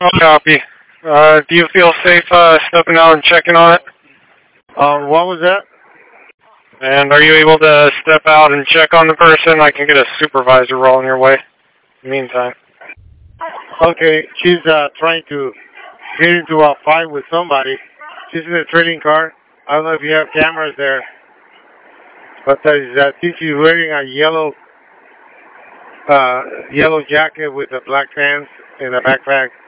Copy. Do you feel safe stepping out and checking on it? What was that? And are you able to step out and check on the person? I can get a supervisor rolling your way. In the meantime. Okay, she's trying to get into a fight with somebody. She's in a trading car. I don't know if you have cameras there, but I think she's wearing a yellow jacket with a black pants and a backpack.